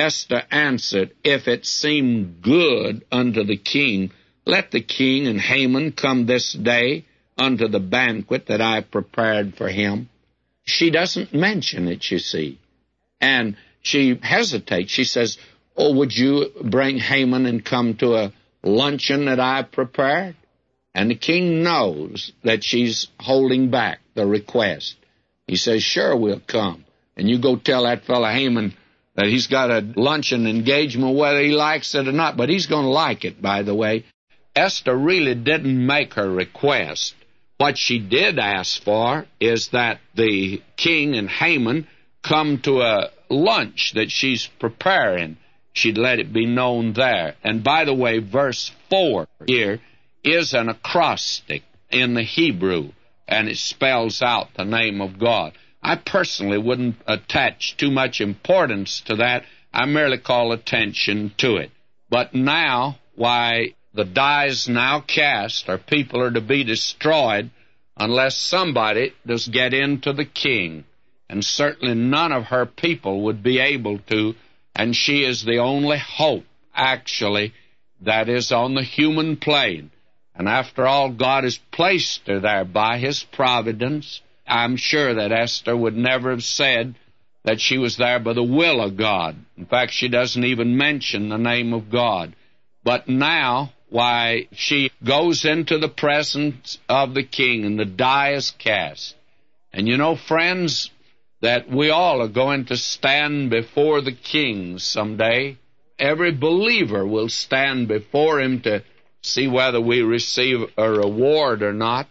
Esther answered, If it seem good unto the king, let the king and Haman come this day unto the banquet that I prepared for him. She doesn't mention it, you see. And she hesitates. She says, Oh, would you bring Haman and come to a luncheon that I prepared? And the king knows that she's holding back the request. He says, Sure, we'll come. And you go tell that fellow Haman that he's got a luncheon engagement, whether he likes it or not. But he's going to like it, by the way. Esther really didn't make her request. What she did ask for is that the king and Haman come to a lunch that she's preparing. She'd let it be known there. And by the way, verse 4 here is an acrostic in the Hebrew, and it spells out the name of God. I personally wouldn't attach too much importance to that. I merely call attention to it. But now, why, the die is now cast, or people are to be destroyed, unless somebody does get into the king. And certainly none of her people would be able to, and she is the only hope, actually, that is on the human plane. And after all, God has placed her there by His providence. I'm sure that Esther would never have said that she was there by the will of God. In fact, she doesn't even mention the name of God. But now, why, she goes into the presence of the king, and the die is cast. And you know, friends, that we all are going to stand before the king someday. Every believer will stand before him to see whether we receive a reward or not.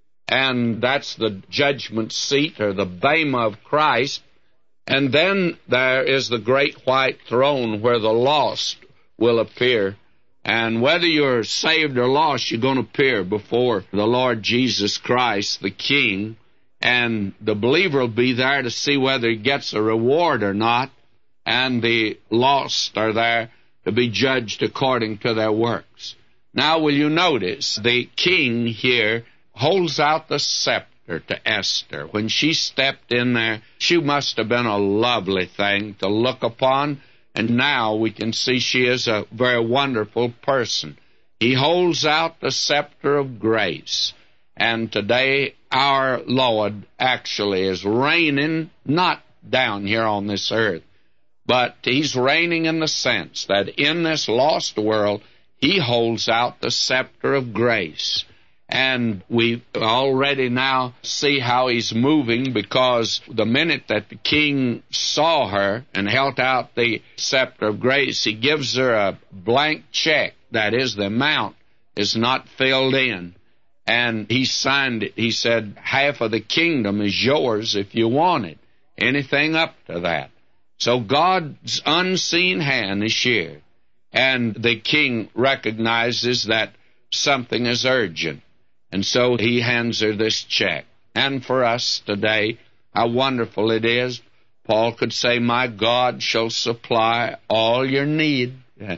And that's the judgment seat, or the bema of Christ. And then there is the great white throne where the lost will appear. And whether you're saved or lost, you're going to appear before the Lord Jesus Christ, the King. And the believer will be there to see whether he gets a reward or not. And the lost are there to be judged according to their works. Now, will you notice the king here holds out the scepter to Esther. When she stepped in there, she must have been a lovely thing to look upon. And now we can see she is a very wonderful person. He holds out the scepter of grace. And today our Lord actually is reigning, not down here on this earth, but He's reigning in the sense that in this lost world, He holds out the scepter of grace. And we already now see how He's moving, because the minute that the king saw her and held out the scepter of grace, he gives her a blank check. That is, the amount is not filled in. And he signed it. He said, half of the kingdom is yours if you want it. Anything up to that. So God's unseen hand is here. And the king recognizes that something is urgent. And so he hands her this check. And for us today, how wonderful it is. Paul could say, my God shall supply all your need.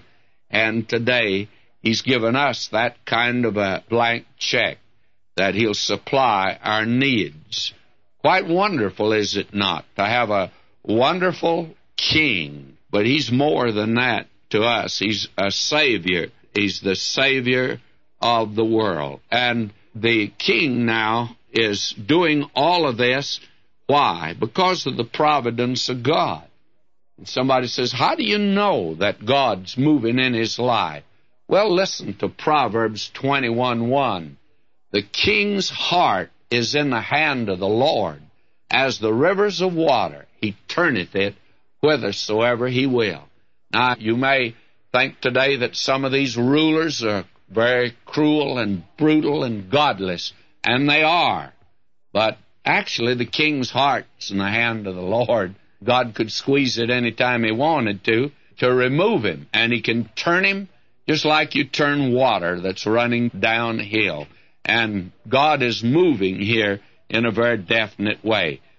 And today, He's given us that kind of a blank check, that He'll supply our needs. Quite wonderful, is it not, to have a wonderful king? But He's more than that to us. He's a Savior. He's the Savior of the world. And the king now is doing all of this. Why? Because of the providence of God. And somebody says, how do you know that God's moving in his life? Well, listen to Proverbs 21:1. The king's heart is in the hand of the Lord. As the rivers of water, He turneth it whithersoever He will. Now, you may think today that some of these rulers are very cruel and brutal and godless, and they are. But actually, the king's heart's in the hand of the Lord. God could squeeze it any time He wanted to remove him, and He can turn him just like you turn water that's running downhill. And God is moving here in a very definite way.